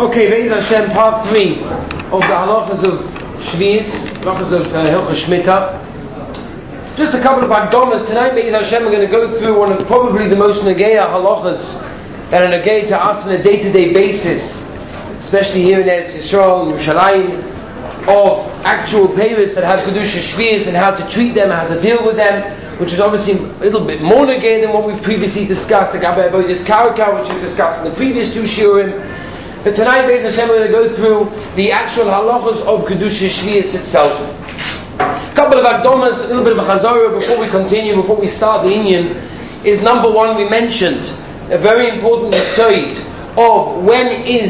Okay, Be'ez Hashem, part 3 of the halachas of Shvius, halachas of Hilchos Shmita. Just a couple of akdomas tonight. Be'ez Hashem, we're going to go through one of probably the most negeya halachas that are negeya to us on a day-to-day basis, especially here in Eretz Yisrael, in Yerushalayim, of actual peiros that have kedusha Shvius and how to treat them, how to deal with them, which is obviously a little bit more negeya than what we've previously discussed, the Gabbai Avodas Karka, which we discussed in the previous two shiurim. But tonight, Be'ez Hashem, we're going to go through the actual halachas of Kedusha Shvius itself. A couple of akdomas, a little bit of a chazorah before we continue, before we start the inyan, is number one, we mentioned a very important aside of when is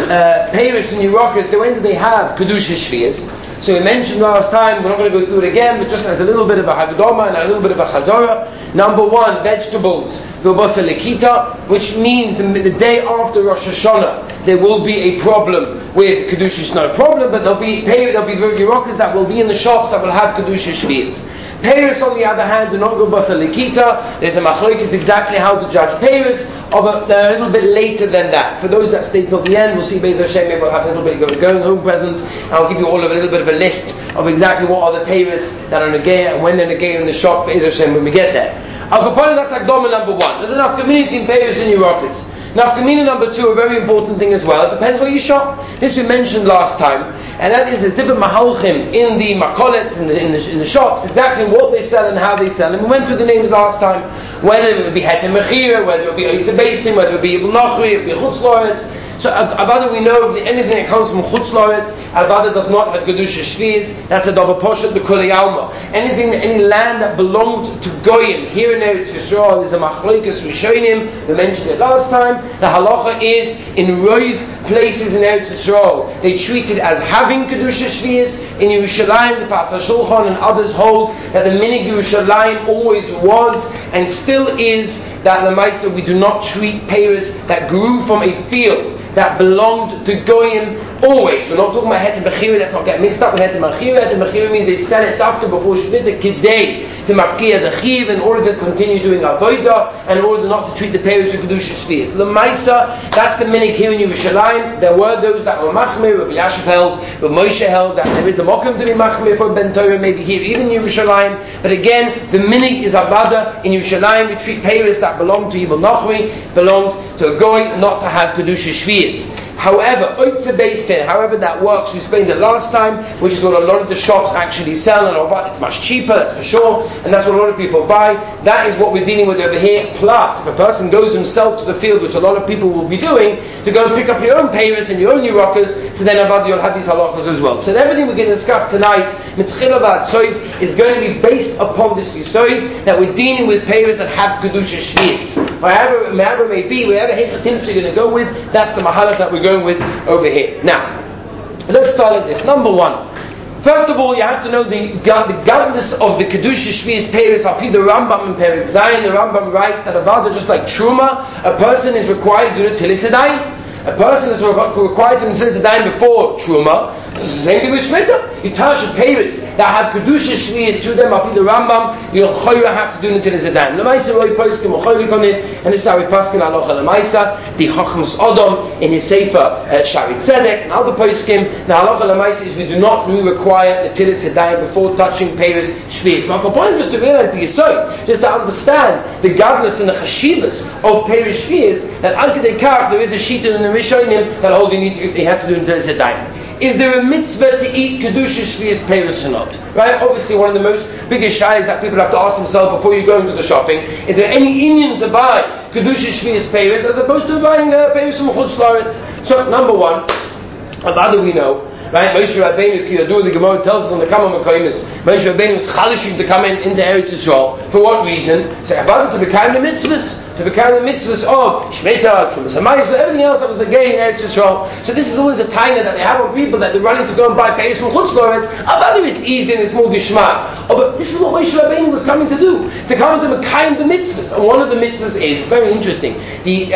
Peiros and Yerokas, when do they have Kedusha Shvius. So we mentioned last time, we're not going to go through it again, but just as a little bit of a hakdama and a little bit of a chazorah. Number one, vegetables, vilbasa lekita, which means the day after Rosh Hashanah, there will be a problem with Kedusha. It's not a problem, but there'll be Yerokas that will be in the shops that will have Kedusha Shvius. Peiros, on the other hand, do not go basa lekita. There's a machlokes exactly how to judge Peiros, but they're a little bit later than that. For those that stay till the end, we'll see Be'ez Hashem, maybe we'll have a little bit of a going home present, and I'll give you all of a little bit of a list of exactly what are the Peiros that are negeya and when they're negeya in the shop, Be'ez Hashem, when we get there. Al-Kapana, that's akdoma number one. There's enough community in Peiros and Yerokas. Now, Kamina number two, a very important thing as well. It depends where you shop. This we mentioned last time, and that is there's different mahalchim in the makolets, in the shops, exactly what they sell and how they sell. And we went through the names last time, whether it would be heter mechira, whether it would be oitze beistim, whether it would be ibn nachri, it would be chutz loretz. So avada we know if anything that comes from chutz loretz, avada does not have kedusha shvius. That's a davar poshet b'kulei alma. Anything, any land that belonged to goyim here in Eretz Yisrael is a machlokes rishonim. We mentioned it last time. The halacha is in roiv places in Eretz Yisrael they treat it as having kedusha shvius. In Yerushalayim, the Pasach Shulchan and others hold that the minig Yerushalayim always was and still is that the Maisa we do not treat peiros that grew from a field that belonged to goyim always. We're not talking about heter mechira. Let's not get mixed up with heter mechira. Heter mechira means they sell it after before shvita kidei to mafkia the chiv in order to continue doing avodah and in order not to treat the peiros of kedusha shvius. The Maisa, that's the minig here in Yerushalayim. There were those that were machmir. Rabbi Yashiv held, but Moshe held that there is a mokum to be machmir for ben Torah, maybe here even in Yerushalayim. But again, the minig is avada in Yerushalayim. We treat peiros that belong to Ibn Nachri, belonged to a goy, not to have kedusha shvius. However, oitze beistin, however that works, we explained it last time, which is what a lot of the shops actually sell, and it's much cheaper, that's for sure, and that's what a lot of people buy. That is what we're dealing with over here. Plus, if a person goes himself to the field, which a lot of people will be doing, to go and pick up your own peiros and your own yerokas, so then avada you'll have these halachas as well. So everything we're going to discuss tonight, mitzchila v'atzoid, is going to be based upon this yisoid, that we're dealing with peiros that have kedusha shvius. Wherever it may be, wherever hechatim you're going to go with, that's the mahalach that we're going with over here. Now, let's start like this. Number one, first of all, you have to know the godliness of the kedusha shvius peiros. I'll read the Rambam in Perek Zayin. The Rambam writes that avada, just like truma, a person is required to do tilis yadayim. A person is required to do tilis yadayim before truma. This is the same thing with shmita. You touch the peiros that have kedusha shvius to them. I'll read the Rambam. You'll have to do tilis yadayim. L'maisa roi poskim u'choylik on it, and this is how we poskim halacha l'maisa. The Chachmas Adam in his sefer Shari Tzedek and other poskim. The halacha l'maisa is we do not require the tilis yadayim before touching peiros shvius. My point is just to realize the yesod, just to understand the godless and the chashivas of peiros shvius. That al kedei kach there is a shita in the Rishonim that hold you have to do tilis yadayim. Is there a mitzvah to eat kedusha shvius peiros or not? Right? Obviously, one of the most biggest shayas that people have to ask themselves before you go into the shopping: is there any inyan to buy kedusha shvius peiros as opposed to buying peiros from chutz loretz? So, number one, how do we know? Right? Moshe Rabbeinu, the Gemara tells us on the Kama Mekoimis, Moshe Rabbeinu was chalishim to come into Eretz Yisrael. For what reason? So, about to become the mitzvahs. To become the mitzvahs of Shmita, Trumas HaMaisa, everything else that was the gain in Eretz Yisrael. So this is always a taina that they have on people that they're running to go and buy peiros from chutz loretz. Whether it's easy and it's more gishmak. But this is what Moshe Rabbeinu was coming to do. To come to Mekayim the mitzvahs. And one of the mitzvahs is, very interesting, the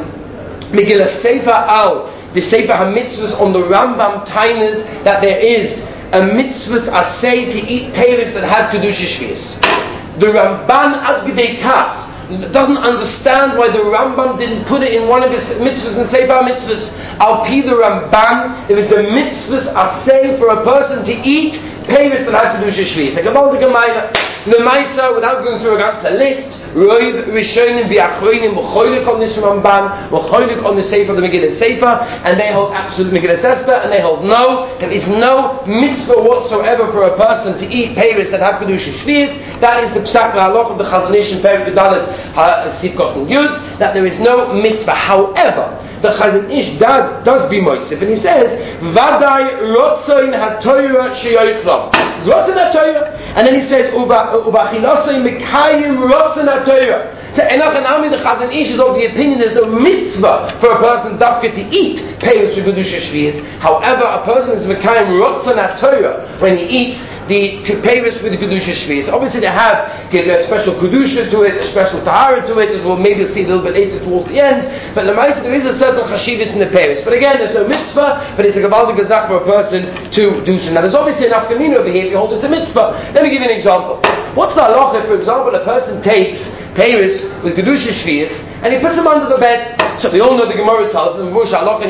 Megillah Sefer Al, the Sefer HaMitzvahs on the Rambam tainas, that there is a mitzvahs asay to eat peiros that have kedusha shvius. The Ramban ad gedei kach doesn't understand why the Rambam didn't put it in one of his mitzvahs and Sefer mitzvahs. Al pi the Ramban, if it's a mitzvahs are saying for a person to eat payers that have Kedusha Shvius. Like about the Gemaila, the Maisa, without going through a list, Roiv Rishonim v'Achronim v'cholik on this Ramban, v'cholik on the Sefer, the Megillah Sefer, and they hold absolute Megillah Esther, and they hold no, there is no mitzvah whatsoever for a person to eat payers that have Kedusha Shvius. That is the Psak V'Halach of the Chazon Ish in Perek Dalet Sivkot and Yud, that there is no mitzvah. However, the Chazon Ish does be moisif, and he says, Vadai Rotzoin HaTorah Sheyoichlam. Rotzoin HaTorah. And then he says, Ubachilosoi Mekayim Rotzoin HaTorah. So Enach and Ami, the Chazon Ish is of the opinion there's no mitzvah for a person dafka to eat payers for Kedusha Shvius. However, a person is Mekayim Rotzoin HaTorah when he eats the payers with the Kedusha Shvius. Obviously they have a special Kedusha to it, a special Tahara to it, as we'll maybe see a little bit later towards the end. But Lamaisa, there is a certain Chashivas in the payers. But again, there's no mitzvah, but it's a Gavaldik Gazak for a person to do so. Now there's obviously enough Kamina over here if you hold it's a mitzvah. Let me give you an example. What's the halacha if, for example, a person takes payers with Kedusha Shvius and he puts them under the bed? So we all know the Gemara tells us, the halacha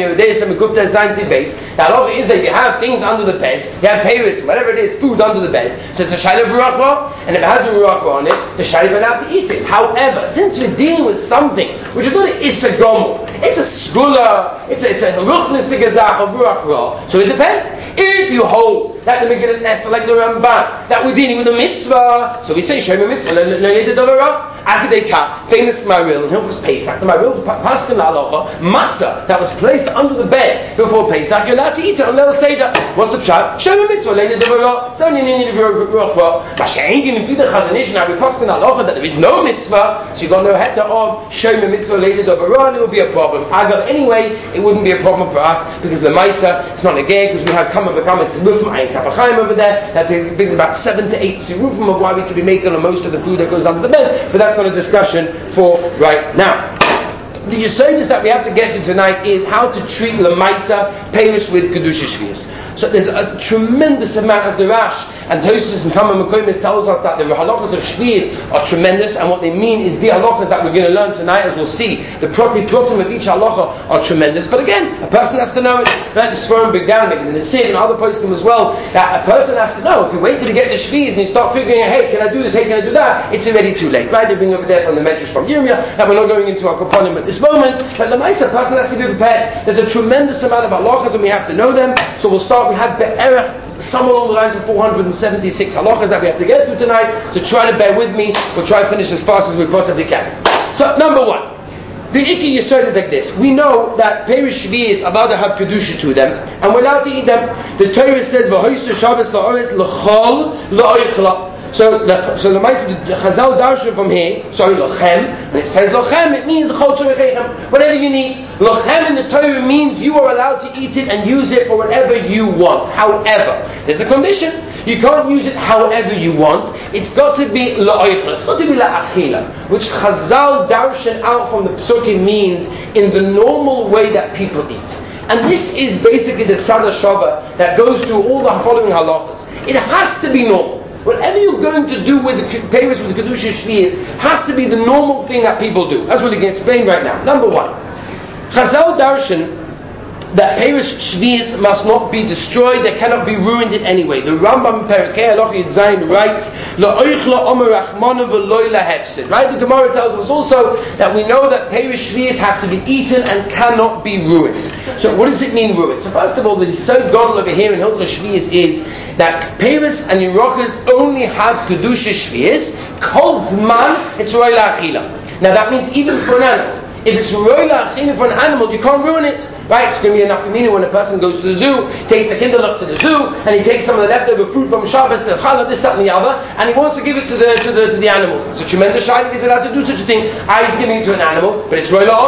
is that you have things under the bed, you have payers, whatever it is, food under the bed, so it's a shayla v'ruachra, and if it has a v'ruachra on it, the shayla is allowed to eat it. However, since we're dealing with something which is not an issa gomel, it's a skula, it's a ruchnis gazach of v'ruachra, so it depends. If you hold that the Megillah Esther, like the Ramban, that we're dealing with a mitzvah, so we say Shema mitzvah, lo yedid avara. Akadei famous Maril, and Hilchos Pesach, the Maril Paskin Halacha, matzah that was placed under the bed before Pesach, you're allowed to eat it on Leil Seder. What's the pshat? Shema mitzvah, lo yedid avara. It's only in v'ruachra. But she'ain giving through the Chazon Ish, now we Paskin Halacha that there is no mitzvah, so you got no heta of Shema mitzvah, lo yedid avara, and it would be a problem. Agav, anyway, it wouldn't be a problem for us because the Maisa, it's not a gay, because we have come it's Rufim Ayin Kapachayim over there. That brings about 7 to 8 Sirufim of why we could be making most of the food that goes under the bed, but that's not a discussion for right now. The Yesodis that we have to get to tonight is how to treat Lamaisa payers with Kedusha Shvius. So there's a tremendous amount, as the Rash and Tosfos and Kama Mekomis tells us that the halachas of Shvius are tremendous, and what they mean is the halachas that we're going to learn tonight, as we'll see. The protim of each halacha are tremendous, but again, a person has to know it. Like the Sforim Big Down, and it's here in other posting as well, that a person has to know. If you wait till you get the Shvius and you start figuring out, hey, can I do this, hey, can I do that, it's already too late, right? They bring over there from the Medrash from Yirmiyah, that we're not going into our Kaponim at this moment, but the Maisa, a person has to be prepared. There's a tremendous amount of halachas and we have to know them, so we'll start. We have Be'erech, somewhere along the lines of 476 halachas that we have to get through tonight, so try to bear with me. We'll try to finish as fast as we possibly can. So, number one, the Ikki Yesod is like this. We know that Perish Shvi is allowed to have Kedusha to them, and we're allowed to eat them. The Torah says, V'hoysu Shabbos la'oretz l'chol la'oichla. So the Chazal darshan from here, lochem, when it says lochem, it means whatever you need. Lochem in the Torah means you are allowed to eat it and use it for whatever you want. However, there's a condition. You can't use it however you want. It's got to be la'oichla. It's got to be la'achila, which Chazal darshan out from the Psukim means in the normal way that people eat. And this is basically the Tzad HaShava that goes through all the following halachas. It has to be normal. Whatever you're going to do with the payers with the Kedusha Shvius has to be the normal thing that people do. That's what we can explain right now. Number one, Chazal darshan that payers Shvius must not be destroyed, they cannot be ruined in any way. The Rambam Perikei Halacha Yud Zayin writes, La'oichla omer rachmanu v'loy lahefsid. Right? The Gemara tells us also that we know that payers Shvius have to be eaten and cannot be ruined. So what does it mean ruined? So first of all, the Yisod Gadol over here in Hilchos Shvius is that payers and Yerochas only have Kedusha Shvius, kol zman it's roy la'achila. Now that means even for an animal. If it's roy la'achila for an animal, you can't ruin it. Right? It's going to be enough when a person goes to the zoo, takes the kinderlach to the zoo, and he takes some of the leftover fruit from Shabbos, the challah, this, that, and the other, and he wants to give it to the animals. It's a tremendous shayla. He's allowed to do such a thing. He's giving it to an animal, but it's roy la'odam.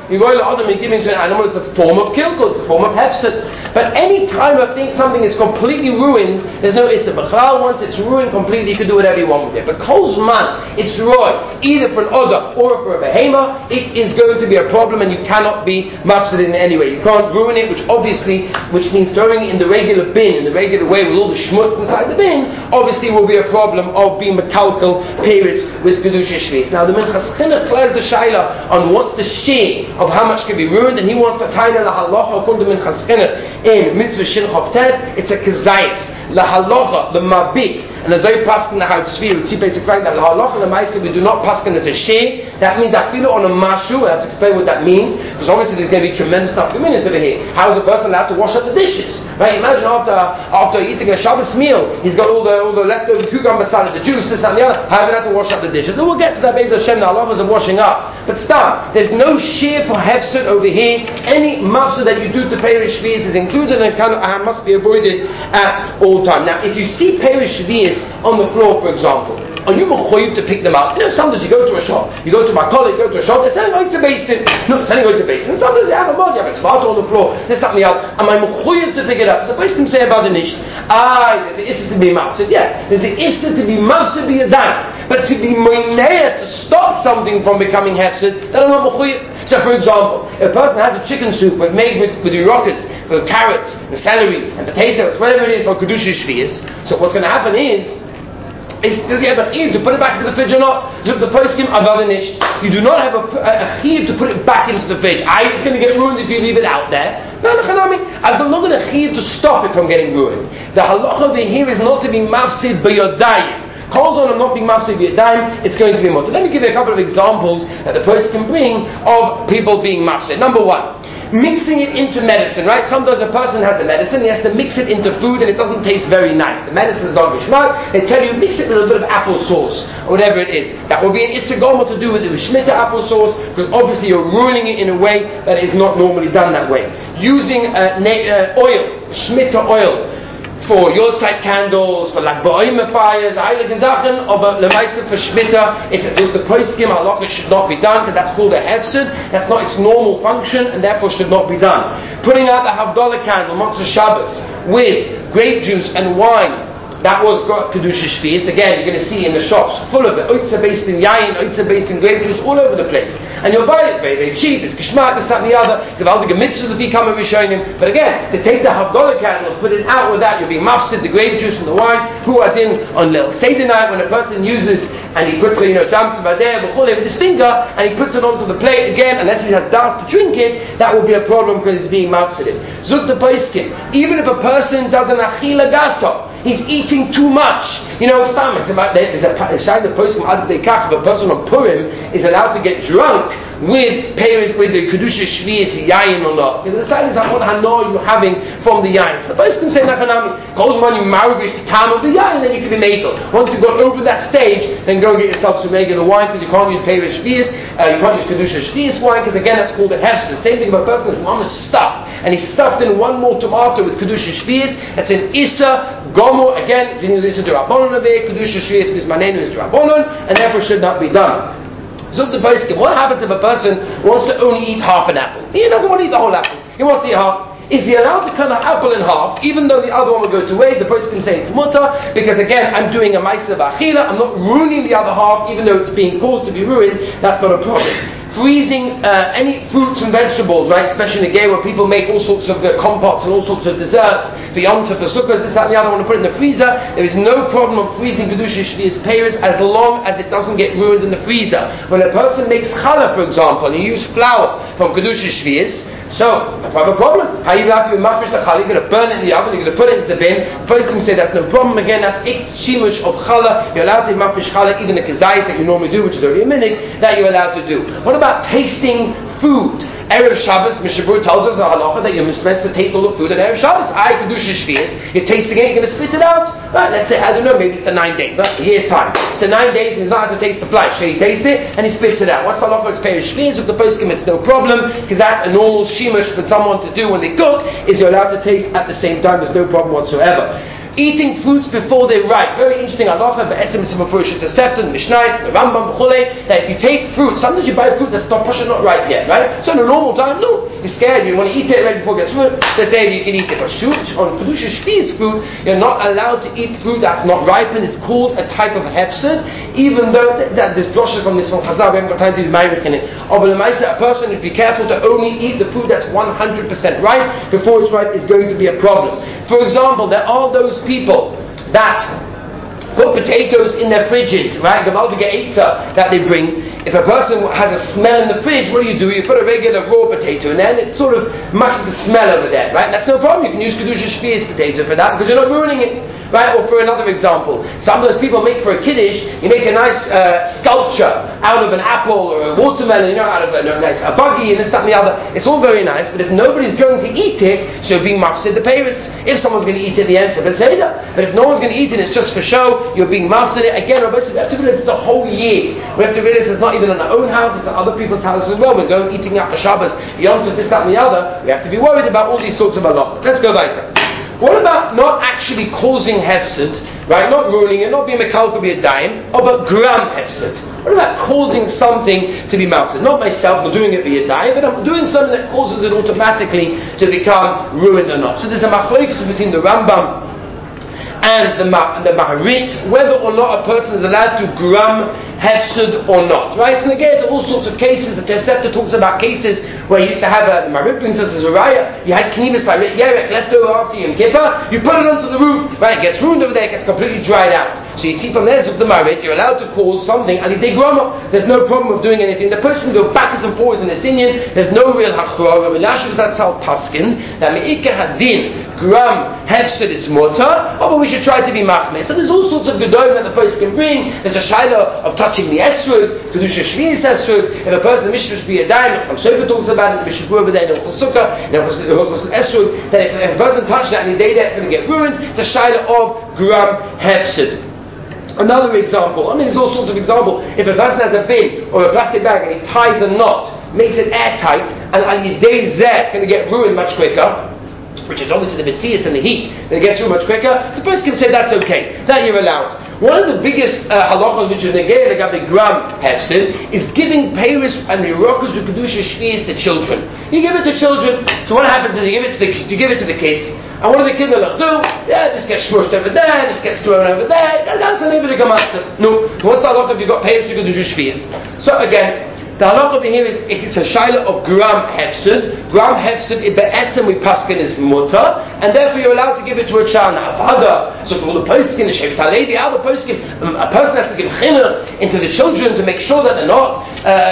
you give into an animal, it's a form of kilkul, it's a form of hefsed. But any time I think something is completely ruined, there's no issa. B'chal, once it's ruined completely, you can do whatever you want with it. But kol zman, it's roy, either for an odah or for a behema, it is going to be a problem, and you cannot be mafsid in any way. You can't ruin it, which means throwing it in the regular bin, in the regular way with all the schmutz inside the bin, obviously will be a problem of being mekalkel peiris with kedusha shvius. Now the Minchas Chinuch clears the shaila on what's the share of how much can be ruined, and he wants to tie the halacha according to Minchas Chinuch in mitzvah shin chavtes. It's a kezayis. La halacha, the mabit, and as I paskin the how tzvi, we see basic fact that la halacha the ma'aseh we do not paskin as a share. That means I feel it on a mashu. I have to explain what that means, because obviously there's going to be tremendous nafkaminus over here. How is a person allowed to wash up the dishes? Right? Imagine after eating a Shabbos meal, he's got all the leftover cucumber salad, the juice, this and the other. How's he allowed to wash up the dishes? And we'll get to that Be'ez Hashem, the halachas of washing up. But stop. There's no share for hefsed over here. Any mafsed that you do to peiris shvius is included and must be avoided at all time. Now, if you see peiris shvius on the floor, for example, are you mechuyev to pick them up? You know, sometimes you go to a shop, you go to my college, you go to a shop, they're selling oitza basin. No, selling oitza basin. Sometimes you have a mod, you have a tomato on the floor, there's something else. Am I mechuyev to pick it up? The place can say about the nish. There's the issa to be mafsid. Yeah, there's the issa to be mafsid be a dime. But to be moineah, to stop something from becoming hefsid, then I'm not mechuyev. So, for example, if a person has a chicken soup made with yurokes, with carrots, and celery, and potatoes, whatever it is for kedusha shvius, so what's going to happen is, does he have a chiv to put it back into the fridge or not? So the poskim avadanish. You do not have a chiv to put it back into the fridge. It's going to get ruined if you leave it out there. No, I'm not going to chiv to stop it from getting ruined. The halacha over here is not to be mafsid b'yodayim. Calls on not being mafsid b'yodayim, it's going to be mutter. Let me give you a couple of examples that the post can bring of people being mafsid. Number one, mixing it into medicine, right? Sometimes a person has a medicine, he has to mix it into food and it doesn't taste very nice. The medicine is not gishmak, they tell you mix it with a little bit of applesauce, or whatever it is. That will be an istigoma to do with the shmita applesauce, because obviously you're ruining it in a way that is not normally done that way. Using oil, shmita oil, for Yortzeit candles, for Lag Ba'omer fires, Eilige Sachen, aber Lemaisa for Shmita, if the poskim halacha should not be done, because that's called a hefsed, that's not its normal function, and therefore should not be done. Putting out the Havdalah candle, Motzei Shabbos, with grape juice and wine, that was kedusha shvius. Again, you're going to see in the shops full of it. Oitza based in yayin, oitza based in grape juice, all over the place. And you'll buy it. It's very, very cheap. It's geshmak, this, that, and the other. Gewaltige mitzvah if you come and be showing him. But again, to take the Havdalah candle and put it out with that, you'll be mafsid the grape juice and the wine. Who are in on Lil Seder night when a person uses and he puts it, damps badeh with his finger and he puts it onto the plate again, unless he has das to drink it, that will be a problem because it's being mafsided. Zuk the poiskim. Even if a person does an achila gasa, he's eating too much. There's a shayla the poskim ad dekach. If a person on Purim is allowed to get drunk with peiris, with the kedusha shvius yayin or not. The shayla is what hano you're having from the yayin. So the poskim say nachanami, calls when you marigish the time of the yayin, then you can be megal. Once you've got over that stage, then go and get yourself some megal. The wine says you can't use peiris shvius, you can't use kedusha shvius wine, because again that's called a hefsed. The same thing if a person is mama stuffed and he's stuffed in one more tomato with kedusha shvius, that's an issa gomo. Again, you need to listen to Rabbanon over here. Kedusha shvius bismanenu is Rabbanon, and therefore should not be done. So the poskim, what happens if a person wants to only eat half an apple? He doesn't want to eat the whole apple. He wants to eat half. Is he allowed to cut an apple in half, even though the other one will go to waste? The poskim say it's mutter, because again, I'm doing a ma'aseh b'achila. I'm not ruining the other half, even though it's being caused to be ruined. That's not a problem. Freezing any fruits and vegetables, right? Especially in the gay where people make all sorts of compotes and all sorts of desserts for Yom Tov, for Sukkot, this, that, and the other. Want to put it in the freezer. There is no problem of freezing kedusha shvius peiris as long as it doesn't get ruined in the freezer. When a person makes challah, for example, and you use flour from kedusha shvius, so if I have a problem, how are you allowed to be mafish the challah? You're going to burn it in the oven, you're going to put it into the bin. The person can say that's no problem. Again, that's ik shimush of challah. You're allowed to be mafish challah, even the kazayis that you normally do, which is already a minhag, that you're allowed to do. What about tasting food? Erev Shabbos, Mishabur tells us in halacha that you're supposed to taste all the food on Erev Shabbos. Kedusha shvius, you're tasting it, you're going to spit it out. Right, let's say, I don't know, maybe it's the 9 days, right? A year's time. It's the 9 days, he's not allowed to taste the flesh. So he tastes it, and he spits it out. What's halacha? It's peiris shvius. If the poskim, it's no problem, because that's a normal shimush for someone to do when they cook, is you're allowed to taste at the same time. There's no problem whatsoever. Eating fruits before they're ripe. Very interesting halacha, be'etzem mitzvah mefurish t'sefton, mishnayos, the Rambam, b'chulei, that if you take fruit, sometimes you buy fruit that's not ripe yet, right? So in a normal time, no. You're scared, you want to eat it right before it gets fruit, they say you can eat it. But on Kedusha Shvi's fruit, you're not allowed to eat fruit that's not ripened. It's called a type of hefsed, even though that there's droshes from this from Chazal, we haven't got time to do the Meirich in it. A person should be careful to only eat the fruit that's 100% ripe. Before it's ripe is going to be a problem. For example, there are those people that put potatoes in their fridges, right? Gavaldige Eitzah that they bring. If a person has a smell in the fridge, what do? You put a regular raw potato in there, and it sort of mushes the smell over there, right? That's no problem. You can use Kedusha Shvi's potato for that because you're not ruining it, right? Or for another example, some of those people make for a kiddush, you make a nice sculpture out of an apple or a watermelon, out of a buggy and this, that, and the other. It's all very nice, but if nobody's going to eat it, so you're being mafsid the payers. If someone's going to eat it at the end, so but if no one's going to eat it, it's just for show, you're being mafsid it. Again, we have to realize it's a whole year. We have to realize it's not even in our own house, it's in other people's houses as well. We're going eating after Shabbos, Yom Tov, this, that, and the other. We have to be worried about all these sorts of halachot. Let's go weiter. What about not actually causing hefsed, right? Not ruining it, not being mekal could be a dime, but gram hefsed. What about causing something to be mafsid? Not myself, not doing it be a dime, but I'm doing something that causes it automatically to become ruined or not. So there's a machlokes between the Rambam and the Maharit, whether or not a person is allowed to gram hefsed or not, right? And again, it's all sorts of cases. The Tosefta talks about cases where you used to have the Maharit brings us as a raya. You had knivas yerek left over after Yom Kippur. You put it onto the roof, right? It gets ruined over there. It gets completely dried out. So you see from there, the Maharit, you're allowed to cause something alidei grama. There's no problem of doing anything. The person can go backwards and forwards in this Inyan. There's no real hachra. Rabbi Yashiv Zatzal paskin that meikah hadin gram hefsed is mutar, but we should try to be machmir. So there's all sorts of gedolim that the person can bring. There's a shaila of touching the esrog, Kedusha Shvi's esrog. If a person mishnah should be a dime, like some sofa talks about it, we should go over there in the sukkah, in the esrog, that if a person touched that and he did that, it's going to get ruined. It's a shaila of gram hefsed. Another example, there's all sorts of examples. If a person has a bin or a plastic bag and he ties a knot, makes it airtight, and on your day Z it's going to get ruined much quicker, which is obviously the Metzias and the heat, then it gets through much quicker, so the person can say that's okay, that you're allowed. One of the biggest halachas which is negay like a gram hefsed is giving peiros and yerokas with Kedusha Shvi's to children. You give it to children, so what happens is you give it to the kids, and what do the kids do? Yeah, this gets smushed over there, this gets thrown over there, and that's an even a gamatza. No, what's the halacha if you've got peiros with Kedusha Shvi's? So again, the halacha over here is it's a shaila of gram hefsed. Gram hefsed be'etzem we paskin is mutar, and therefore you're allowed to give it to a child. Now, avada, so all the poskin, the shevet halevi, other poskin, a person has to give chinuch into the children to make sure that they're not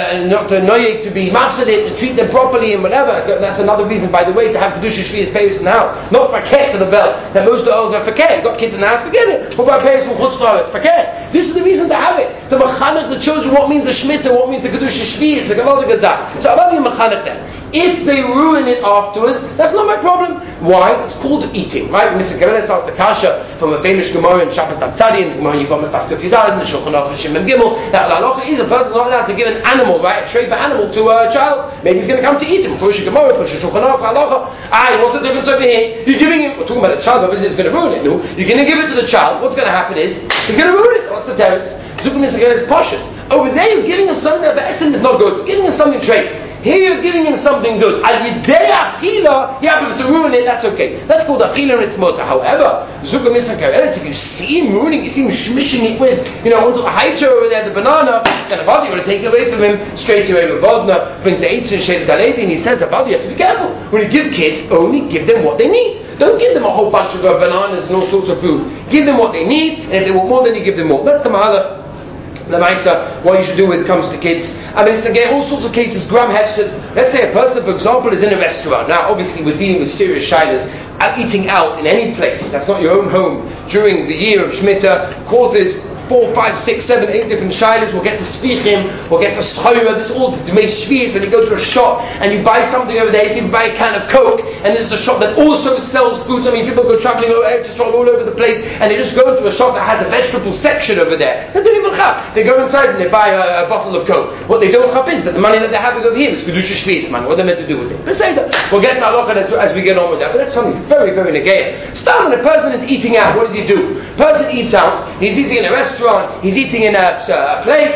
noyeg to be mafsaded, to treat them properly and whatever. That's another reason, by the way, to have Kedusha Shvi's peiros in the house. Not fakir to the bell. That most of the others are fakir. You've got kids in the house, forget it. What about peiros from chutz la'aretz? Fakir. This is the reason to have it. To mechanech the children what means a shmita, what means a Kedusha Shvi, it's a gavaldik gazah. So about you mechanech them. If they ruin it afterwards, that's not my problem. Why? It's called eating, right? Mr. Gabeles asked the kasha from a famous Gemara in Shabbos Tatzadi, and Gemara Yivam Mastaf Kufidad, and the Shulchan Aruch Shim Mem Gimel, that the halacha is a person's not allowed to give an animal, right? A trait for animal to a child. Maybe he's going to come to eat him. For Gemara, for Shulchan Aruch, halacha. What's the difference over here? You're giving him, we're talking about a child, obviously it's going to ruin it. No? You're going to give it to the child. What's going to happen is, he's going to ruin it. What's the teretz? Zukim Mr. Gabeles Poshut. Over there, you're giving him something that the essence is not good. You're giving him something trait. Here you're giving him something good. Al yidei achila, you happen to ruin it, that's okay. That's called achila and it's mota. However, Zuka Misa Karelis, if you see him ruining, you see him smishing it with, onto the haicha over there, the banana, then Avadi, you want to take it away from him, straight away with Vosna, brings the Eitzin Shed Dalevi, and he says, Avadi, you have to be careful. When you give kids, only give them what they need. Don't give them a whole bunch of bananas and all sorts of food. Give them what they need, and if they want more, then you give them more. That's the mahalach. The Maisa, what you should do when it comes to kids. It's to get all sorts of cases. Gram hefsed. Let's say a person, for example, is in a restaurant. Now, obviously, we're dealing with serious shilas. Eating out in any place that's not your own home during the year of Shemitah causes 4, 5, 6, 7, 8 different shilas. We'll get to Sfichim, we'll get to Schoira. This is all to make Shvius. When you go to a shop and you buy something over there, if you buy a can of Coke, and this is a shop that also sells foods. I mean, people go traveling all over the place, and they just go into a shop that has a vegetable section over there. They don't even chap. They go inside and they buy a bottle of Coke. What they don't chap is that the money that they're having over here is Kedusha Shvius money. What they're meant to do with it. We'll get to halacha as we get on with that, but that's something very, very negaya. Start when a person is eating out, what does he do? Person eats out, he's eating in a restaurant, he's eating in a place,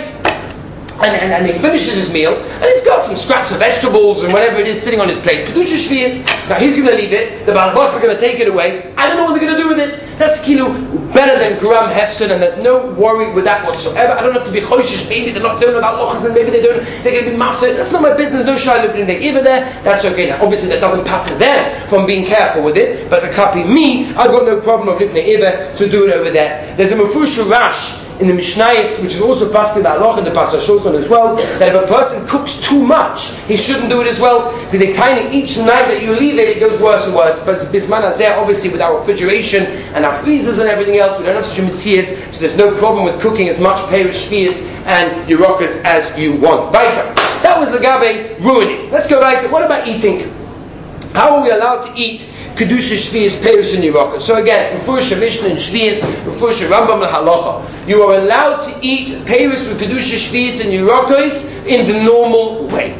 and he finishes his meal, and he's got some scraps of vegetables and whatever it is sitting on his plate. Kedusha Shvius. Now he's going to leave it, the balabos are going to take it away. I don't know what they're going to do with it. That's better than gram hefsed, and there's no worry with that whatsoever. I don't have to be choishish. Maybe they're not doing about lochas, and maybe they're going to be massive. That's not my business. No shy looking they either there. That's okay. Now obviously that doesn't patter them from being careful with it, but the kapi me, I've got no problem of lifting either to do it over there. There's a mufusha rash in the Mishnayos, which is also passed in the Halacha in the Pasuk Shulchan as well, that if a person cooks too much, he shouldn't do it as well, because they tiny each night that you leave it, it goes worse and worse. But Bisman Hazeh, obviously with our refrigeration and our freezers and everything else, we don't have such a mitzias, so there's no problem with cooking as much perish shvius and yerokas as you want. Weiter. That was the Gabe ruining. Let's go weiter. What about eating? How are we allowed to eat Kedusha Shvius, Perush and Yeroka? So again, Mefusha Mishnah and Shvius, Mefusha Rambam and Halacha. You are allowed to eat Perush with Kedusha Shvius and Yerokas in the normal way.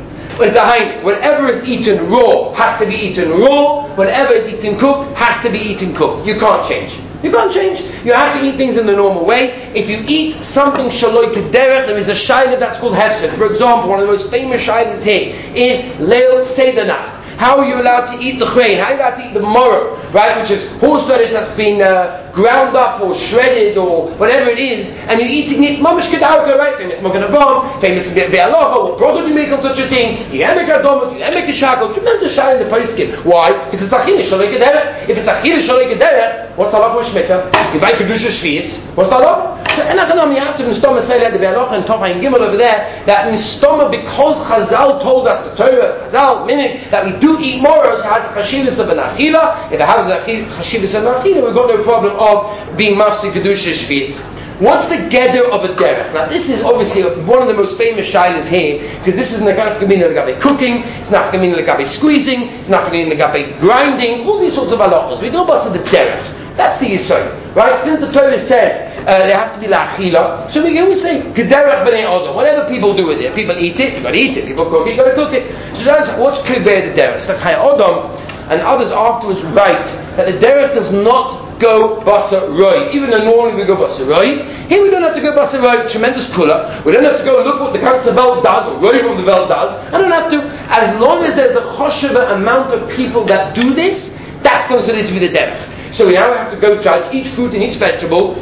Whatever is eaten raw has to be eaten raw. Whatever is eaten cooked has to be eaten cooked. You can't change. You can't change. You have to eat things in the normal way. If you eat something shaloi kederech, there is a shayla that's called hefsed. For example, one of the most famous shaylas here is Leil Seder Nacht. How are you allowed to eat the chrein? How are you allowed to eat the maror, right? Which is horseradish that's been ground up or shredded or whatever it is, and you're eating it mamash kedarka, right? Famous Magen Avraham, famous Be'alacha. What bracha do you make on such a thing? You emek adomot, you emek shakol. Tremendous shayla in the poskim. Why? Because it's achila shalei kederech. If it's achila shalei kederech, what's the halacha with shmita? You buy kedusha shvius. What's the halacha? So enachanam you have to nistoma say that the Be'alacha and Tofah and Gimel over there that nistoma because Chazal told us the Torah Chazal meaning that we do eat moros has chashivas of an achila. If it has a chashivas of an achila, we've got no problem of being mafsik kedusha shvius. What's the geder of a derech? Now this is obviously one of the most famous shilas here, because this is nafkamina legabe cooking, it's nafkamina legabe squeezing, it's nafkamina legabe grinding, all these sorts of halachos. We go back to the derech. That's the yisod, right? Since the Torah says there has to be la'achila, so we can always say kederech b'nei odom. Whatever people do with it, people eat it, you got to eat it. People cook it, you got to cook it. So that's what's kibbeh the derech. So Chai Odom and others afterwards write that the derech does not go basa roi. Even though normally we go basa roi, here we don't have to go basa roi. Tremendous kula. We don't have to go look what the Kansa Belt does or roi from the Belt does. I don't have to. As long as there's a choshev amount of people that do this, that's considered to be the derech. So we now have to go judge each fruit and each vegetable.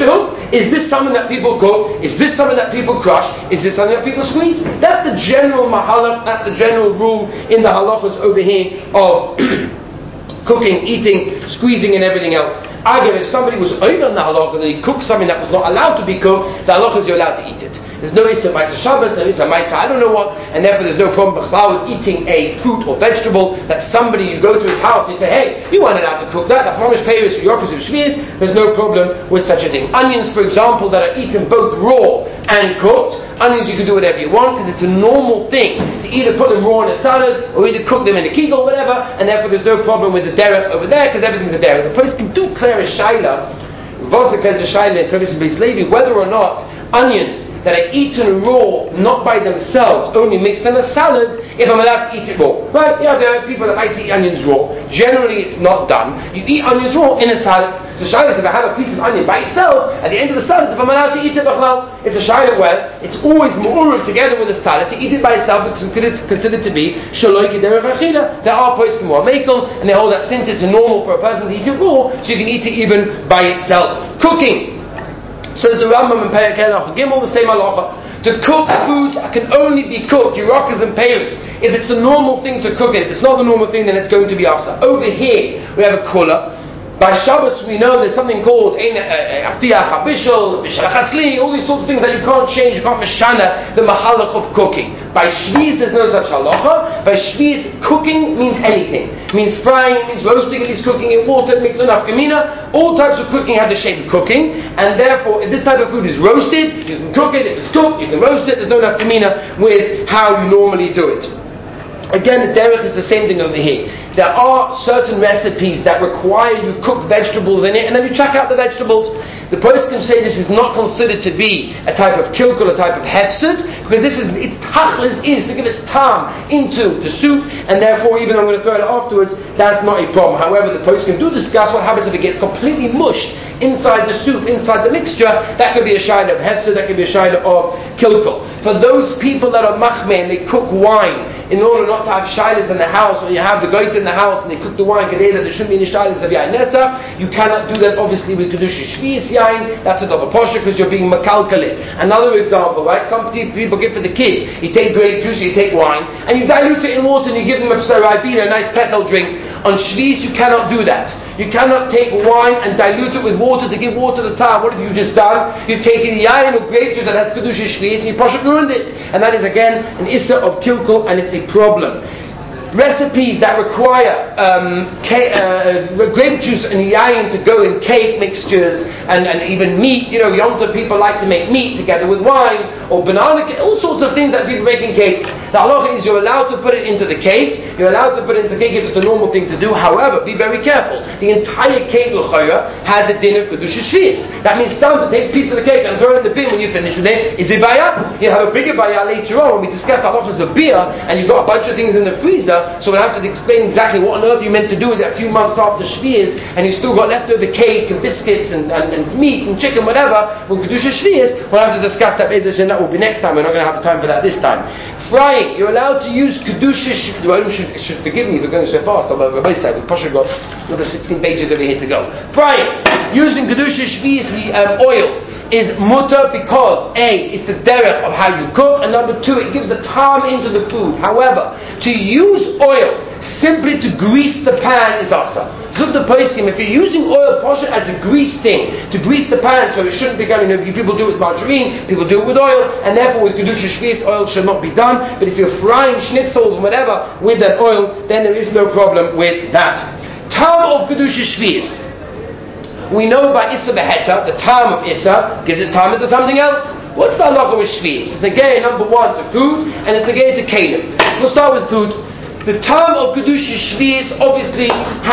Is this something that people cook? Is this something that people crush? Is this something that people squeeze? That's the general mahalach. That's the general rule in the halachas over here of cooking, eating, squeezing, and everything else. Again, if somebody was over on the halachas and he cooked something that was not allowed to be cooked, the halachas you're allowed to eat it. There's no Issa Maisa Shabbos, there is a Maisa I don't know what, and therefore there's no problem with eating a fruit or vegetable that somebody, you go to his house and you say, hey, you weren't allowed to cook that, that's mamish peiros, yokas, shvius, there's no problem with such a thing. Onions, for example, that are eaten both raw and cooked, onions you can do whatever you want, because it's a normal thing to either put them raw in a salad, or either cook them in a kegel, whatever, and therefore there's no problem with the derech over there, because everything's a derech. The person can do clear a shaila, whether or not onions that are eaten raw, not by themselves, only mixed in a salad, if I'm allowed to eat it raw. Right? Yeah, there are people that like to eat onions raw. Generally, it's not done. You eat onions raw in a salad. So shayla, if I have a piece of onion by itself, at the end of the salad, if I'm allowed to eat it, it's a shayla where it's always mu'urah together with the salad. To eat it by itself, it's considered to be shaloi kederech achila. There are poskim who are makel, and they hold that since it's normal for a person to eat it raw, so you can eat it even by itself. Cooking. Says the Rambam in Perek Elach Gimel, the same halacha. To cook foods can only be cooked, yerokas and peiros, if it's the normal thing to cook it. If it's not the normal thing, then it's going to be asa. Over here, we have a kula. By Shabbos we know there's something called Afiyah Habishal, Bishal Chatzli, all these sorts of things that you can't change, you can't mashana the mahalach of cooking. By Shviz there's no such halacha. By Shviz, cooking means anything. It means frying, it means roasting, it means cooking in water, it makes no nafkamina. All types of cooking have the shape of cooking, and therefore if this type of food is roasted, you can cook it. If it's cooked, you can roast it. There's no nafkamina with how you normally do it. Again, the derech is the same thing over here. There are certain recipes that require you cook vegetables in it, and then you chuck out the vegetables. The person can say this is not considered to be a type of kilkul, a type of hefsed, because this is, its tachlis is to give its tam into the soup, and therefore even I'm going to throw it afterwards, that's not a problem. However, the person can do discuss what happens if it gets completely mushed inside the soup, inside the mixture. That could be a shayla of hefsed, that could be a shayla of kilkul. For those people that are machmeh and they cook wine in order not to have shaylas in the house, when you have the goat in the house and they cook the wine, that there shouldn't be any shaylas of yain nesa, you cannot do that obviously with kedusha shvius yain. That's a double posher because you're being makalkalit. Another example, right? Some people give for the kids, you take grape juice, you take wine, and you dilute it in water and you give them a psaribina, a nice petal drink. On shvius you cannot do that. You cannot take wine and dilute it with water to give water the time. What have you just done? You've taken yain or grape juice that has kedusha shvius and you ruined it. And that is again an issa of kilkul, and it's a problem. Recipes that require grape juice and yayin to go in cake mixtures and even meat. You know, Yom Tov people like to make meat together with wine or banana cake, all sorts of things that people make in cakes. The halacha is you're allowed to put it into the cake. You're allowed to put it into the cake if it's the normal thing to do. However, be very careful. The entire cake l'chayra has a din of kedusha shvius. That means time to take a piece of the cake and throw it in the bin when you finish with it. Is it bayah? You have a bigger bayah later on when we discuss halachas of beer and you've got a bunch of things in the freezer. So we'll have to explain exactly what on earth you meant to do with it a few months after shvius, and you still got leftover cake and biscuits and meat and chicken, whatever. With kedusha shvius, we'll have to discuss that business, and that will be next time. We're not going to have the time for that this time. Frying, you're allowed to use kedusha shvius. The Rebbe should forgive me for going so fast. On the Rebbe side, the Pasha got another 16 pages over here to go. Frying, using kedusha shvius, the oil, is mutter because A, it's the derech of how you cook, and number two, it gives the time into the food. However, to use oil simply to grease the pan is asa. Zuk the poskim, if you're using oil posher as a grease thing, to grease the pan, so it shouldn't be done, people do it with margarine, people do it with oil, and therefore with kedusha shvius, oil should not be done. But if you're frying schnitzels and whatever with that oil, then there is no problem with that. Tam of kedusha shvius. We know by Issa Beheta, the time of Issa, gives its time into something else. What's the halacha with shvius? It's negay number one to food, and it's negay to kelim. We'll start with food. The time of kedusha shvius obviously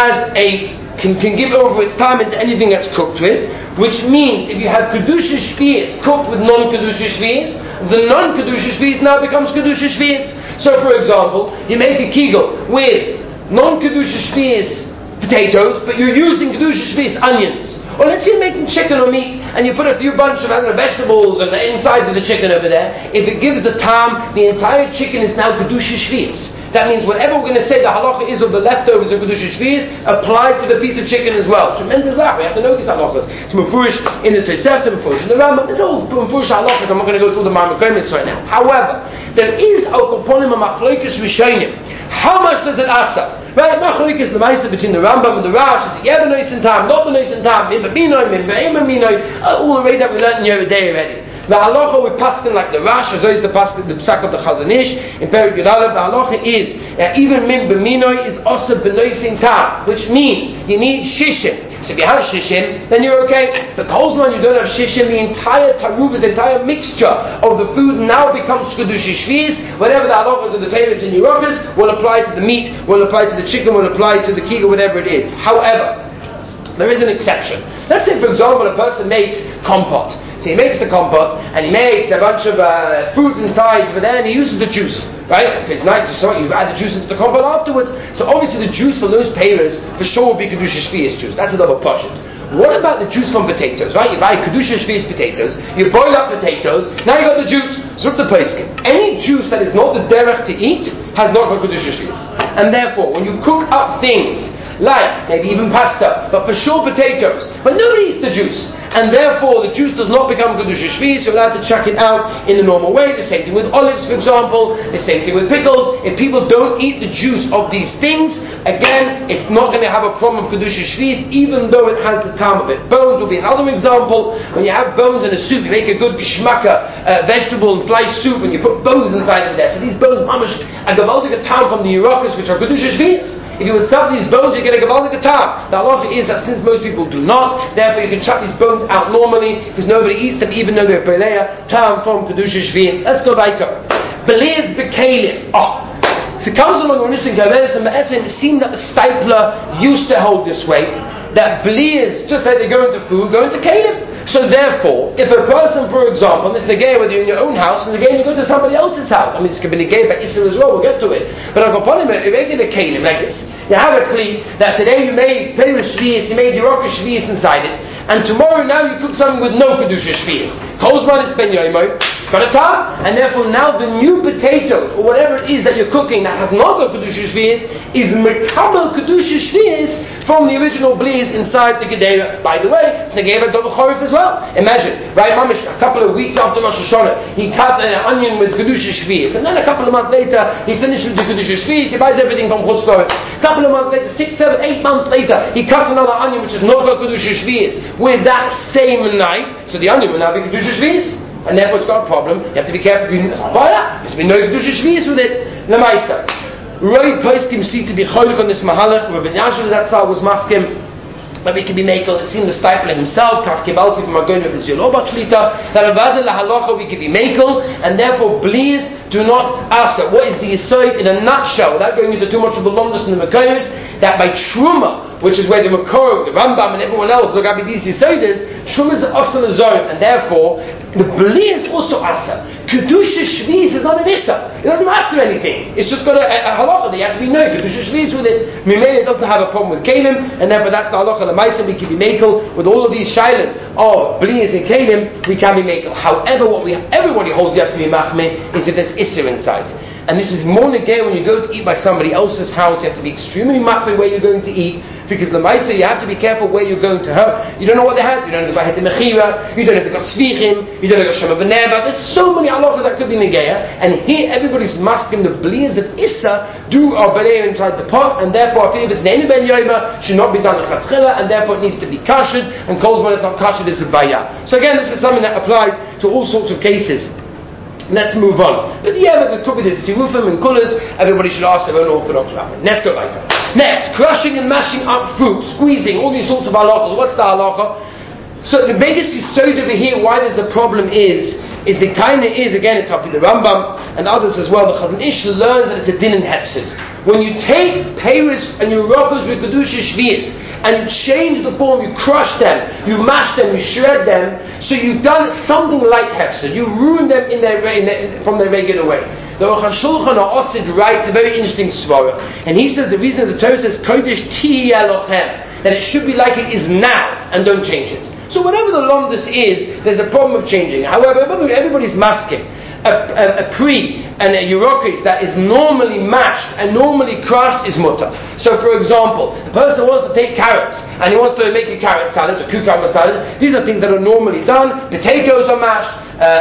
can give over its time into anything that's cooked with, which means if you have kedusha shvius cooked with non-kedusha shvius, the non-kedusha shvius now becomes kedusha shvius. So for example, you make a kigel with non-kedusha shvius potatoes, but you're using kedusha shvius onions. Or let's say you're making chicken or meat, and you put a few bunch of vegetables and the insides of the chicken over there. If it gives the tam, the entire chicken is now kedusha shvius. That means whatever we're going to say the halacha is of the leftovers of kedusha shvius applies to the piece of chicken as well. Tremendous that. We have to know these halachas. It's mufurish in the Tosefta, mufurish in the Rambam. It's all mufurish halachas. I'm not going to go through the Marmakomis right now. However, there is al koponim a machloikis rishonim. How much does it asa? Right, machloikis l'maisa between the Rambam and the Rash. Is it yeah b'nois in time, not b'nois in time, min b'minoi, min b'ema minoi, all the way that we learned in your day already. The halacha with paskin like the Rash, as well as the psak of the Chazon Ish in Perek Yud Aleph, the halacha is even min b'minoi is also b'nois in time, which means you need shishim. So if you have shishim, then you're okay. But Kolzman, you don't have shishim, the entire taruv, the entire mixture of the food now becomes kedusha shvius. Whatever the halachas of the famous in Yerokas will apply to the meat, will apply to the chicken, will apply to the kigel, whatever it is. However, there is an exception. Let's say, for example, a person makes compote. So he makes the compote, and he makes a bunch of fruits inside, but then he uses the juice. Right? If it's nice, so you add the juice into the compote afterwards. So obviously the juice from those payers for sure will be kedusha shvius juice. That's a double pashut. What about the juice from potatoes? Right? You buy kedusha shvius potatoes, you boil up potatoes, now you got the juice. Zuk the poskim. Any juice that is not the derech to eat has not got kedusha shvius. And therefore, when you cook up things like maybe even pasta, but for sure potatoes, but nobody eats the juice, and therefore the juice does not become Kedusha Shvius, you're allowed to chuck it out in the normal way. The same thing with olives, for example, the same thing with pickles. If people don't eat the juice of these things, again, it's not going to have a problem of Kedusha Shvius, even though it has the time of it. Bones will be another example. When you have bones in a soup, you make a good geschmacka vegetable and flesh soup, and you put bones inside of there. So these bones, mamash, a gewaltige time from the Yerokas, which are Kedusha Shvius. If you would suck these bones, you get a gewaltige time. The halacha is that since most people do not, therefore you can chuck these bones out normally, because nobody eats them, even though they're Beleya, time from Kedusha Shvius. Let's go weiter. Beliz Bekalim. So it comes along with Nissan Gavelis, and it seemed that the stapler used to hold this way, that Beliz, just like they go into food, go into Kalim. So therefore, if a person, for example, this negay whether you're in your own house, and again you go to somebody else's house, I mean this can be negay by Issa as well, we'll get to it. But I'll upon him, if you make it a Kalim like this, you have a Kli that today you made Perush Shvius, you made Yeroka Shvius inside it, and tomorrow now you cook something with no Kedusha Shvius. Kozman is Ben Yoimo, it's got a time, and therefore now the new potato, or whatever it is that you're cooking that has not got Kedusha Shvius, is Mekabel Kedusha Shvius from the original Bliz inside the Gedera. By the way, it's Negeva Dov Chorif as well. Imagine, right, Mamish, a couple of weeks after Rosh Hashanah, he cut an onion with Kedusha Shvius, and then a couple of months later, he finishes with the Kedusha Shvius, he buys everything from Chutz La'aretz. A couple of months later, 6, 7, 8 months later, he cuts another onion which has not got Kedusha Shvius with that same knife, so the onion will now be Kedusha Shvius, and therefore it's got a problem. You have to be careful, you have to be no Kedusha Shvius with it. Lemaisa. Roy Poskim seem to be cholik on this mahalach. Rav Yasher Zatzal was maskim that we can be makel. It seemed the stipler himself, Kaf Kibalti from Agon of Israel Obach Shlita, that Avada lahalacha we can be makel, and therefore please do not asa. What is the yisoid in a nutshell, without going into too much of the lomdus and the Mekayos, that by Truma, which is where the Makor, the Rambam and everyone else look at these yisoides, Truma is asa l'zoyim, and therefore the Bli is also asa. Kedusha Shvius is not an issa. It doesn't asa anything. It's just got a halacha that you have to be no Kedusha Shvius with it. Mimele doesn't have a problem with Kalim, and therefore that's the halacha the Maisa we can be makel with all of these shilas of Bli and Kalim. We can be makel. However, what everybody holds you have to be machmeh is that there's issa inside. And this is more negay when you go to eat by somebody else's house. You have to be extremely machmeh where you're going to eat, because the Maisa you have to be careful where you're going to have. You don't know what they have. You don't know if they have mechira. You don't know if they've got svichim. You don't know if they've got shema v'neva. There's so many halachas that could be negaya. And here everybody's masking the bliyas of issa do our beleya inside the pot, and therefore if it's name ben yoyma should not be done lechatchila, and therefore it needs to be kashed. And kolzman is not kashed is a baya. So again, this is something that applies to all sorts of cases. Let's move on. But yeah, but there could be this sirufim and kulas. Everybody should ask their own Orthodox rabbi. Let's go later. Next, crushing and mashing up fruit, squeezing, all these sorts of halachas. What's the halacha? So the biggest yisod over here, why there's a problem is the kind is, again, it's up in the Rambam and others as well. The Chazon Ish learns that it's a din and hefsid. When you take peiros and you rockers with Kedusha Shvius, and you change the form, you crush them, you mash them, you shred them, so you've done something like hefsid. You ruin them from their regular way. The Aruch HaShulchan Osid writes a very interesting svara, and he says the reason the Torah says Kodesh Tihi Elochem, that it should be like it is now, and don't change it. So whatever the lomdus is, there's a problem of changing. However, everybody's masking. A pre and a Yerokas that is normally mashed and normally crushed is mutter. So for example, the person wants to take carrots and he wants to make a carrot salad or cucumber salad. These are things that are normally done. Potatoes are mashed.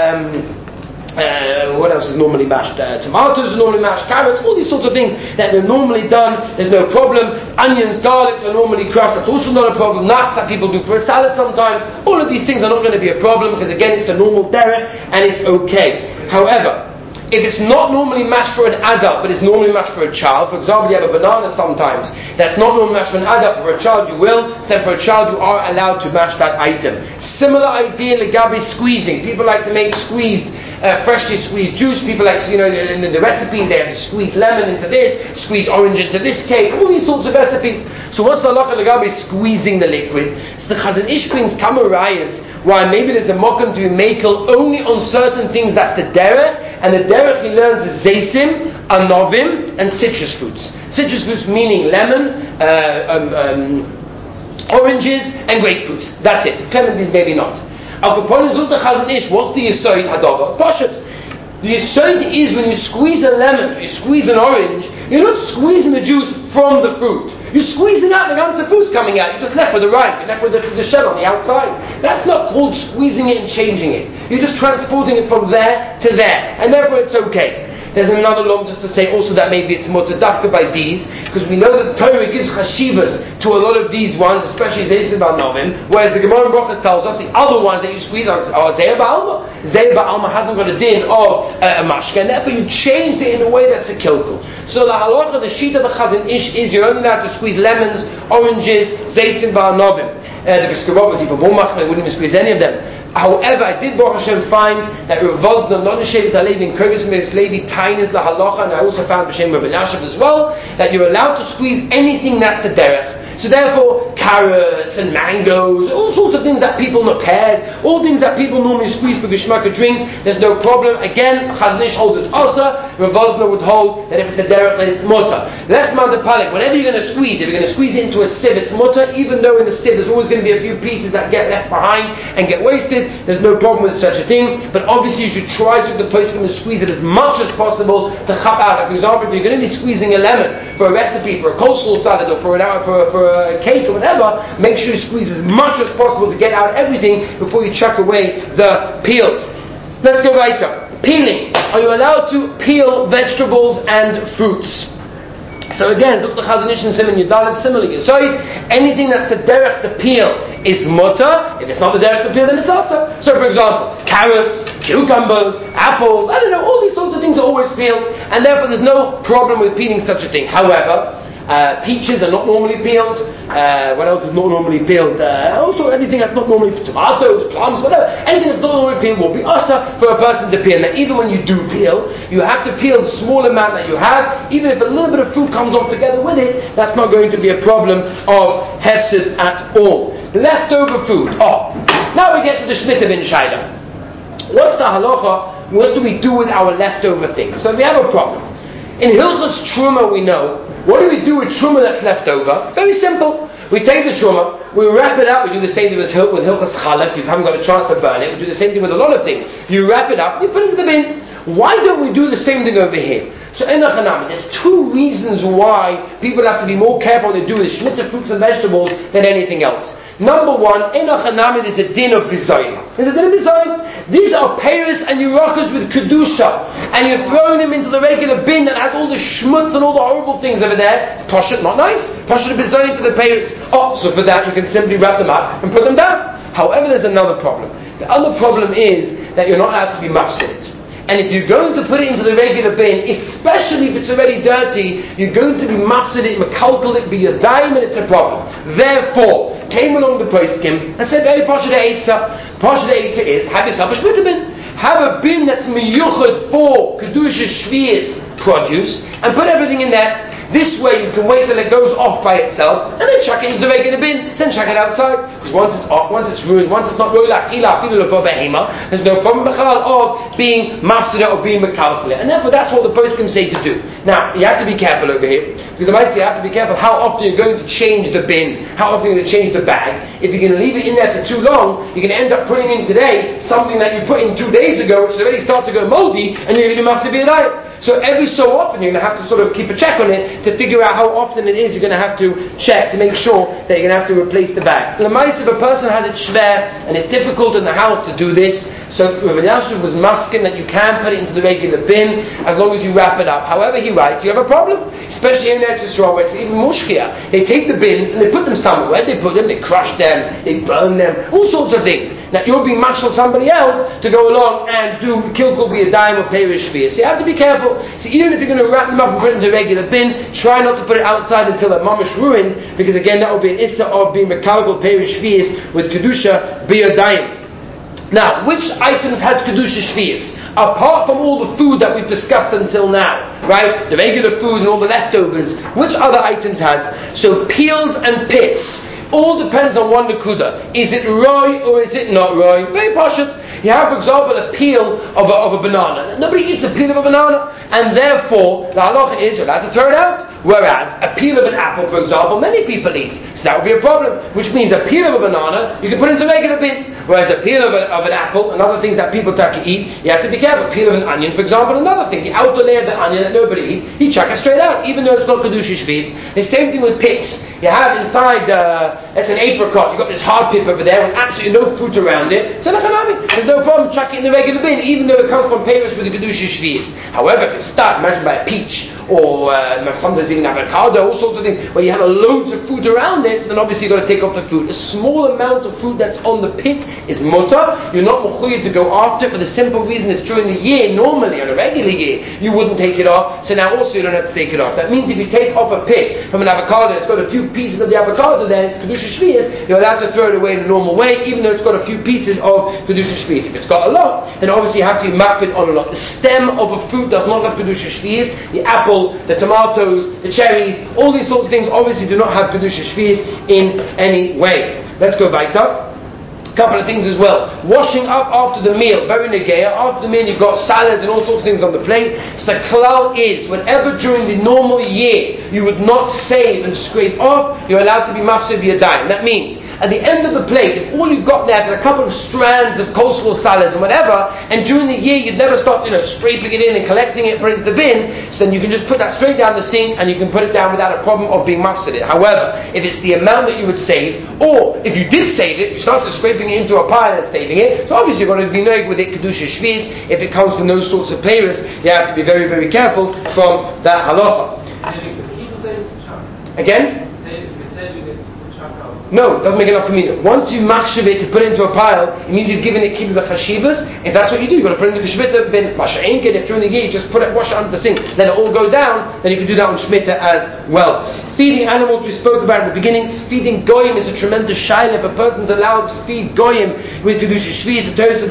What else is normally mashed? Tomatoes are normally mashed, carrots, all these sorts of things that are normally done, there's no problem. Onions, garlic are normally crushed, that's also not a problem. Nuts that people do for a salad sometimes, all of these things are not going to be a problem, because again it's the normal derech and it's okay. However, if it's not normally mashed for an adult, but it's normally mashed for a child, for example, you have a banana sometimes, that's not normally mashed for an adult, but for a child you will, so for a child you are allowed to mash that item. Similar idea, legabe squeezing. People like to make freshly squeezed juice. People like, in the recipes, they have to squeeze lemon into this, squeeze orange into this cake, all these sorts of recipes. So what's the halacha legabe squeezing the liquid? So the Chazon Ish brings kamarayas, why maybe there's a mokum to be makel only on certain things, that's the derech, and the derech he learns is zaysim, anovim, and citrus fruits. Citrus fruits meaning lemon, oranges, and grapefruits. That's it. Clementines maybe not. What's the yisoid hadavar? Pashut. The yesod is when you squeeze a lemon, you squeeze an orange, you're not squeezing the juice from the fruit. You're squeezing out the ganze fruit's coming out. You're just left with the rind. You're left with the shell on the outside. That's not called squeezing it and changing it. You're just transporting it from there to there. And therefore it's okay. There's another law just to say also that maybe it's mutter dafka by these, because we know that the Torah gives chashivas to a lot of these ones, especially Zayis Novim, whereas the Gemara in Brachos tells us the other ones that you squeeze are Zeir Ba'alma. Zeir Ba'alma hasn't got a din of a mashka, and therefore you changed it in a way that's a kilkul. So the halacha, the sheet of the Chazon Ish is you're only allowed to squeeze lemons, oranges, Zayis Novim. The Geskavot was even more machmir, wouldn't even squeeze any of them. However, I did Baruch Hashem find that Rav Vosna, not Neshevet HaLevi, encourages me, this lady Tainis the halacha, and I also found B'Shem Rav Elyashiv as well, that you're allowed to squeeze anything that's the derech. So therefore, carrots and mangoes, all sorts of things that people, not pears, all things that people normally squeeze for geshmaka drinks, there's no problem. Again, Chazon Ish holds it's asa, Rav Vosna would hold that if it's the derech, then it's mutter. Left man the palik, whatever you're going to squeeze, if you're going to squeeze it into a sieve, it's mutter, even though in the sieve there's always going to be a few pieces that get left behind and get wasted, there's no problem with such a thing, but obviously you should try to the person to squeeze it as much as possible to chap out. For example, if you're going to be squeezing a lemon for a recipe, for a coleslaw salad, or for a cake or whatever, make sure you squeeze as much as possible to get out everything before you chuck away the peels. Let's go weiter. Peeling. Are you allowed to peel vegetables and fruits? So again, Zuk the Chazon Ish and Siman Yudalit, similarly. So anything that's the derech to peel is mutter. If it's not the derech to peel, then it's also. So for example, carrots, cucumbers, apples, I don't know, all these sorts of things are always peeled, and therefore there's no problem with peeling such a thing. However, peaches are not normally peeled. What else is not normally peeled? Also anything that's not normally tomatoes, plums, whatever. Anything that's not normally peeled will be asa for a person to peel. Now even when you do peel, you have to peel the small amount that you have. Even if a little bit of fruit comes off together with it, that's not going to be a problem of hefsid at all. Leftover food. Now we get to the Shmita bin Shaila. What's the halacha? What do we do with our leftover things? So we have a problem. In Hilchos Truma we know, what do we do with truma that's left over? Very simple. We take the truma, we wrap it up, we do the same thing with Hilchos Challah. If you haven't got a chance to burn it, we do the same thing with a lot of things. You wrap it up, you put it into the bin. Why don't we do the same thing over here? So there's two reasons why people have to be more careful when they do with shmita fruits and vegetables than anything else. Number one, there's a din of bizayin. There's a din of bizayin. These are payers and yurakas with kedusha, and you're throwing them into the regular bin that has all the schmutz and all the horrible things over there. It's pashut, not nice. Pashut bizayin to the payers. So for that you can simply wrap them up and put them down. However, there's another problem. The other problem is that you're not allowed to be mafsid. And if you're going to put it into the regular bin, especially if it's already dirty, you're going to be mafsid it, makalkal it, be a dime, and it's a problem. Therefore, came along the poskim and said, very Pasha Eitzah. Pasha Eitzah is, have yourself a shmita bin. Have a bin that's miyuchad for kedusha shvius produce, and put everything in there. This way you can wait till it goes off by itself, and then chuck it into the regular bin, then chuck it outside. Because once it's off, once it's ruined, once it's not roila achila afilu for behema, there's no problem of being mafsida or being mekalkula. And therefore that's what the poskim say to do. Now, you have to be careful over here, because the might say you have to be careful how often you're going to change the bin, how often you're going to change the bag. If you're going to leave it in there for too long, you're going to end up putting in today something that you put in 2 days ago, which has already started to go moldy, and you're going to do mafsida b'yadayim. So every so often you're going to have to sort of keep a check on it to figure out how often it is you're going to have to check to make sure that you're going to have to replace the bag. L'mais, if a person has it shver and it's difficult in the house to do this, so Rav Elyashiv was masking that you can put it into the regular bin as long as you wrap it up. However, he writes, you have a problem, especially in Eretz Yisrael where it's even more shkia. They take the bins and they put them somewhere. Where they put them, they crush them, they burn them, all sorts of things. Now you'll be mashal somebody else to go along and do kilkul be a dime or perish shvir. So you have to be careful. So even if you're going to wrap them up and put it into a regular bin, try not to put it outside until they're mamish ruined, because again that will be an issa of being mekalkal perish shvius with kedusha biyadayim. Now, which items has kedusha shvius? Apart from all the food that we've discussed until now, right? The regular food and all the leftovers, which other items has? So peels and pits. All depends on one nakuda. Is it roy or is it not roy? Very pashut. You have, for example, a peel of a banana. Nobody eats a peel of a banana, and therefore the halacha is you're allowed to throw it out. Whereas a peel of an apple, for example, many people eat, so that would be a problem. Which means a peel of a banana you can put into a regular bin. Whereas a peel of an apple and other things that people eat, you have to be careful. Peel of an onion, for example, another thing. The outer layer of the onion that nobody eats, you chuck it straight out, even though it's not kedusha shvius. The same thing with pits. You have inside, it's an apricot, you've got this hard pip over there with absolutely no fruit around it. So there's no problem, chuck it in the regular bin, even though it comes from payers with the kedusha shvius. However, if it's stuck, imagine by a peach, or sometimes even avocado, all sorts of things, where you have loads of fruit around it, then obviously you've got to take off the fruit. A small amount of fruit that's on the pit is mutter. You're not mechuyev to go after it for the simple reason it's during the year, normally, on a regular year, you wouldn't take it off, so now also you don't have to take it off. That means if you take off a pit from an avocado, it's got a few pieces of the avocado there, it's kedusha shvius, you're allowed to throw it away in the normal way, even though it's got a few pieces of kedusha shvius. If it's got a lot, then obviously you have to be makpid on a lot. The stem of a fruit does not have kedusha shvius. The apple, the tomatoes, the cherries, all these sorts of things obviously do not have kedusha shvius in any way. Let's go weiter. Couple of things as well. Washing up after the meal, very negeya. After the meal you've got salads and all sorts of things on the plate. So the klal is, whenever during the normal year you would not save and scrape off, you're allowed to be mafseh yadayim. That means, at the end of the plate, if all you've got there is a couple of strands of coleslaw salads and whatever, and during the year you'd never stop, scraping it in and collecting it, putting it into the bin, so then you can just put that straight down the sink and you can put it down without a problem of being mafsed. However, if it's the amount that you would save, or if you did save it, you started scraping it into a pile and saving it, so obviously you're going to be noig with it kedusha shvius. If it comes from those sorts of players, you have to be very, very careful from that halacha. Again? No, it doesn't make enough communion. Once you machshav it to put it into a pile, it means you've given it kibbutz chashivas. If that's what you do, you've got to put it into the shmita bin. If during the year you just wash it under the sink, let it all go down, then you can do that on shmita as well. Feeding animals we spoke about in the beginning. Feeding goyim is a tremendous shaila. If a person's allowed to feed goyim with kedusha shvius, the Torah says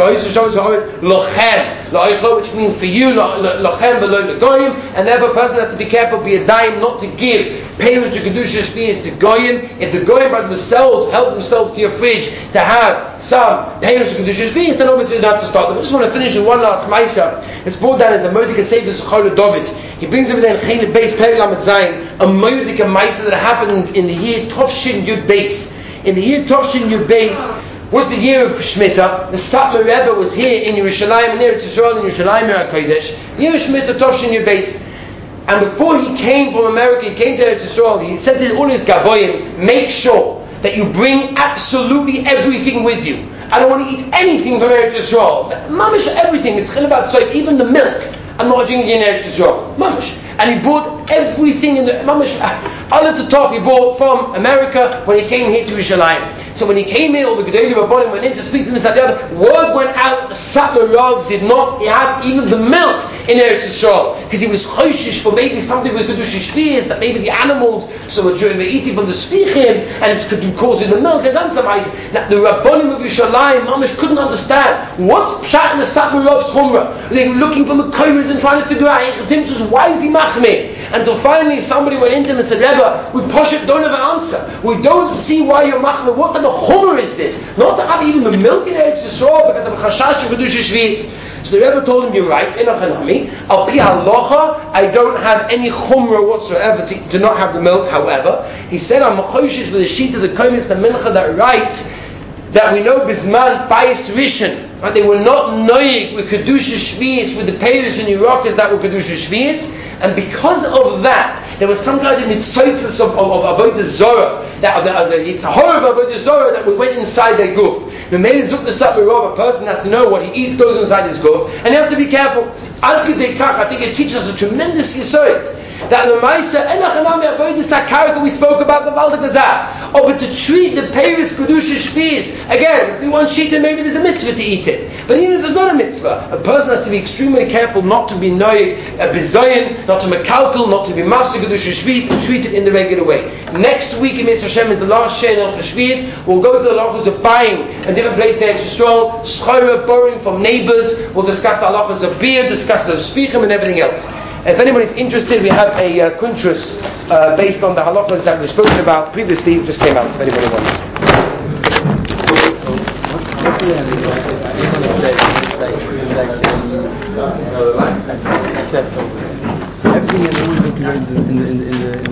lochem la'oichlo, which means for you lochem v'lo legoyim, and therefore a person has to be careful, be a daim, not to give payers to kedusha shvius to goyim. If the goyim by themselves help themselves to your fridge to have some payers to kedusha shvius, then obviously you don't have to start them. I just want to finish with one last ma'isa. It's brought down as a Mordechai Sefer Zechor David. He brings over there in Chilek Beis Perek Lamed Zayin a Mordechai ma'isa that happened in the year Tovshin Yud Beis. In the year Tovshin Yud Beis was the year of Shemitah. The Satmar Rebbe was here in Yerushalayim, near Yisrael in Yerushalayim HaKodesh. Year of Shemitah Tovshin Yud Beis. And before he came from America, he came to Yisrael, he said to all his gaboyim, make sure that you bring absolutely everything with you. I don't want to eat anything from Eretz Yisrael. Mamish, everything. It's chilvat soif, even the milk. I'm not drinking in Eretz Yisrael. Mamish. And he bought everything in the mamish. Other to top, he bought from America when he came here to Yerushalayim. So when he came here, all the Gedolim Rabbanim went in to speak to him. Word went out. The Satmar Rav did not have even the milk in Eretz Yisrael, because he was choishish for maybe something with kedusha shvius, that maybe the animals, so during the eating from the sfichim, and it could cause in the milk and then some ice. Now the Rabbanim of Yerushalayim, mamish, couldn't understand what's pshat in the Satmar Rav's chumrah. They were looking for Mekoros and trying to figure out why is he machmir. Until finally somebody went into him and said, Rebbe, we Poshet don't have an answer. We don't see why you're machmir. What type of chumrah is this? Not to have even the milk in Eretz Yisrael because of a chashash of kedusha shvius. So the Rebbe told him, you're right, Al pi halacha, I don't have any chumrah whatsoever to not have the milk. However, he said, I'm machoshish with the sheet of the komis, the mincha that writes that we know bisman bais rishon, but they were not noyig with kedusha shvius, with the peiros and yirakas that were kedusha shvius, and because of that, there was some kind of mitzvahs of avodah zorah, that it's a horror of avodah zorah that we went inside their guf. The main zuk the Satmar Rav, a person has to know what he eats goes inside his guf, and you have to be careful. Al Kedei Kach, I think it teaches us a tremendous yesod that the Maisa Enachanami avodah sakarka we spoke about the Valda Gazah, but to treat the peiros kedusha shvius again. If you want shita, maybe there's a mitzvah to eat it, but even if there's not a mitzvah, a person has to be extremely careful not to be noy a bizayin, not to mekalkel, not to be master kedusha shvius, and treat it in the regular way. Next week in Mr. Hashem is the last share of shvius. We'll go to the halachas of buying a different place there in Yisrael, schora, borrowing from neighbors. We'll discuss the halachas of beer, discuss the sfichim and everything else. If anybody's interested, we have a kuntrus based on the halachas that we've spoken about previously. It just came out, if anybody wants. in the